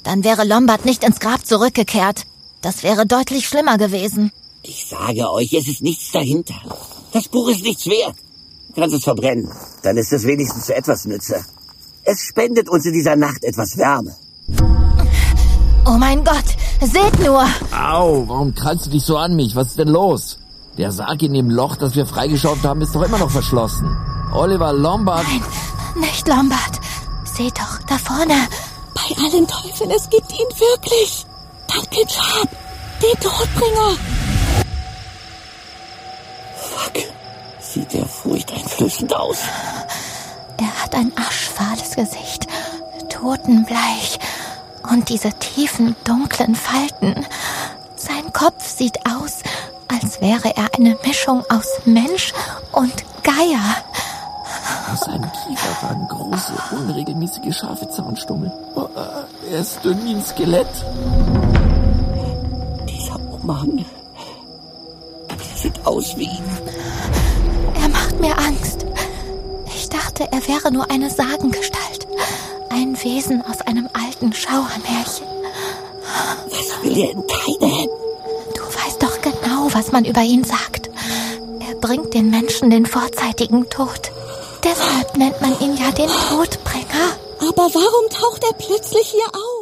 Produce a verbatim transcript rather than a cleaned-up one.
Dann wäre Lombard nicht ins Grab zurückgekehrt. Das wäre deutlich schlimmer gewesen. Ich sage euch, es ist nichts dahinter. Das Buch ist nichts wert. Du kannst es verbrennen. Dann ist es wenigstens zu etwas Nütze. Es spendet uns in dieser Nacht etwas Wärme. Oh mein Gott, seht nur! Au, warum krallst du dich so an mich? Was ist denn los? Der Sarg in dem Loch, das wir freigeschaufelt haben, ist doch immer noch verschlossen. Oliver, Lombard... Nein, nicht Lombard. Seht doch, da vorne. Bei allen Teufeln, es gibt ihn wirklich. Duncan Sharp, den Todbringer. Fuck, sieht der furchteinflößend aus. Er hat ein aschfahles Gesicht, totenbleich und diese tiefen, dunklen Falten. Sein Kopf sieht aus, als wäre er eine Mischung aus Mensch und Geier. Aus seinem Kiefer ragen große, unregelmäßige, scharfe Zahnstummel. Oh, er ist dünn wie ein Skelett. Dieser Umhang. Der sieht aus wie... Er macht mir Angst. Ich dachte, er wäre nur eine Sagengestalt. Ein Wesen aus einem alten Schauermärchen. Was will er in Keine? Du weißt doch genau, was man über ihn sagt. Er bringt den Menschen den vorzeitigen Tod. Deshalb nennt man ihn ja den Todbringer. Aber warum taucht er plötzlich hier auf?